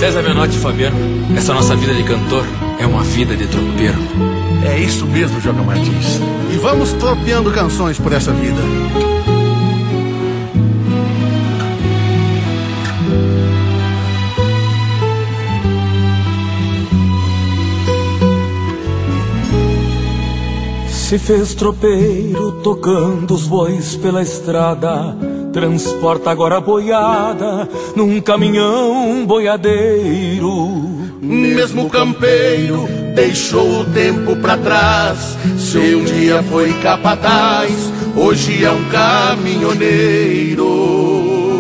César Menotti e Fabiano, essa nossa vida de cantor é uma vida de tropeiro. É isso mesmo, Joca Martins. E vamos tropeando canções por essa vida. Se fez tropeiro tocando os bois pela estrada, transporta agora a boiada num caminhão boiadeiro. Mesmo campeiro deixou o tempo pra trás. Se um dia foi capataz, hoje é um caminhoneiro.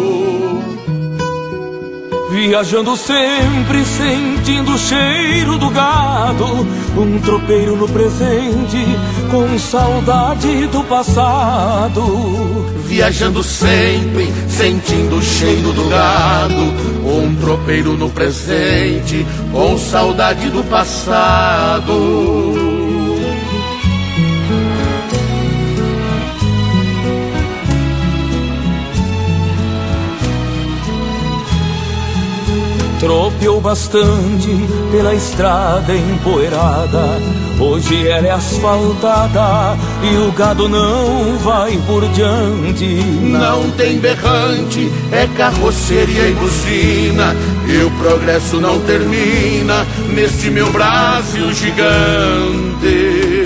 Viajando sempre, sentindo o cheiro do gado, um tropeiro no presente, com saudade do passado. Viajando sempre, sentindo o cheiro do gado, um tropeiro no presente, com saudade do passado. Tropeou bastante pela estrada empoeirada, hoje ela é asfaltada e o gado não vai por diante. Não tem berrante, é carroceria e buzina, e o progresso não termina neste meu Brasil gigante.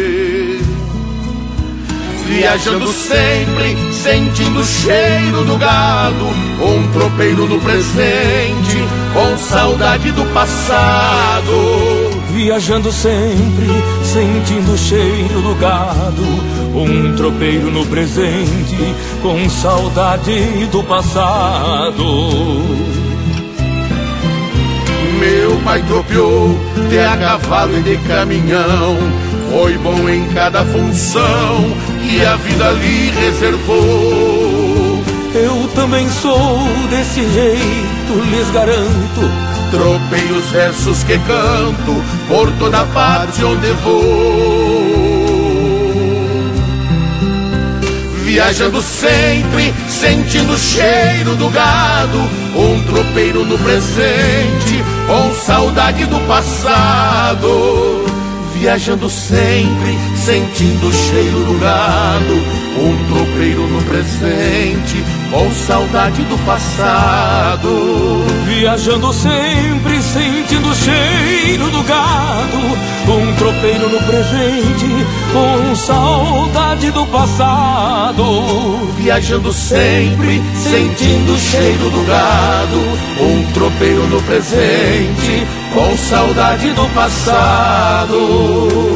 Viajando sempre, sentindo o cheiro do gado, um tropeiro no presente, com saudade do passado. Viajando sempre, sentindo o cheiro do gado, um tropeiro no presente, com saudade do passado. Meu pai tropeou de a cavalo e de caminhão, foi bom em cada função que a vida lhe reservou. Eu também sou desse jeito, lhes garanto. Tropei os versos que canto por toda parte onde vou. Viajando sempre, sentindo o cheiro do gado, um tropeiro no presente, com saudade do passado. Viajando sempre, sentindo o cheiro do gado, um tropeiro no presente, com saudade do passado. Viajando sempre, sentindo o cheiro do gado, um tropeiro no presente, com saudade do passado. Viajando sempre, sentindo o cheiro do gado, um tropeiro no presente, com saudade do passado.